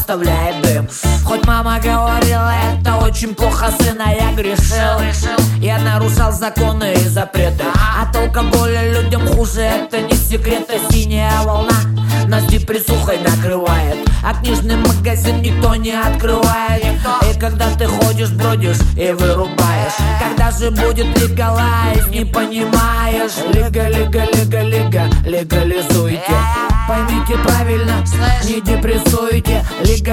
оставляет дым. Хоть мама говорила, это очень плохо, сына, я грешил. Я нарушал законы и запреты. От алкоголя людям хуже, это не секрет. Синяя волна нас депрессухой накрывает, а книжный магазин никто не открывает. И когда ты ходишь, бродишь и вырубаешь, когда же будет легалайз, не понимаешь. Легализуйте. Поймите правильно, не депрессуйте.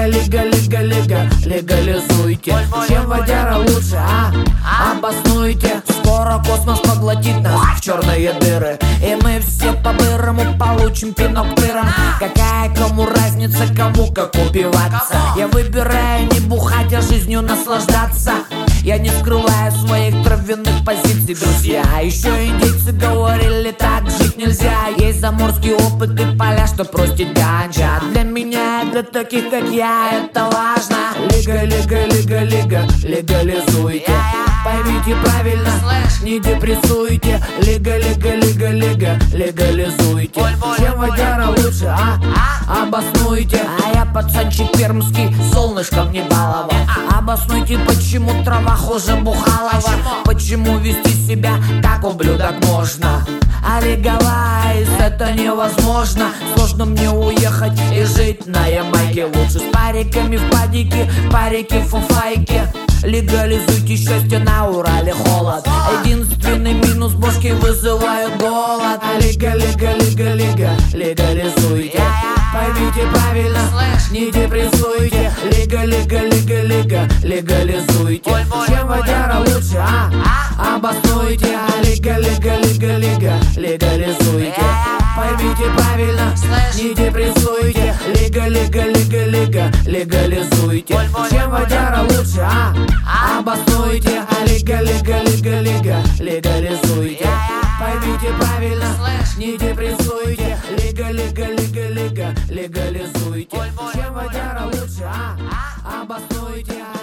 Легализуйте. Чем водяра лучше, обоснуйте. Скоро космос поглотит нас в черные дыры, и мы все по-бырому получим пинок тыром. Какая кому разница, кому как убиваться? Я выбираю не бухать, а жизнью наслаждаться. Я не скрываю своих травяных позиций, друзья. Еще индейцы говорили, так жить нельзя. Есть заморский опыт и поля, что простить ганджа. Для меня, для таких как я, это важно. Легализуйте. Поймите правильно, не депрессуйте. Легализуйте. Чем водяра лучше, обоснуйте. А я пацанчик пермский, солнышком не баловал. Обоснуйте, почему трава хуже бухалова. Почему вести себя как ублюдок можно, а легалайз это невозможно. Сложно мне уехать и жить на Ямайке. Лучше с париками в падике, парики в фуфайке. Легализуйте счастье, на Урале холод. Единственный минус, бошки вызывают голод. Легализуйте. Поймите правильно, не депрессуйте. Легализуйте. Чем водяра лучше, обоснуйте. Легализуйте. Поймите правильно, не депрессуйте. Легализуйте. Чем водяра лучше, обоснуйте. Легализуйте. Поймите правильно, не депрессуйте. Легализуйте. Чем водяра лучше, обоснуйте.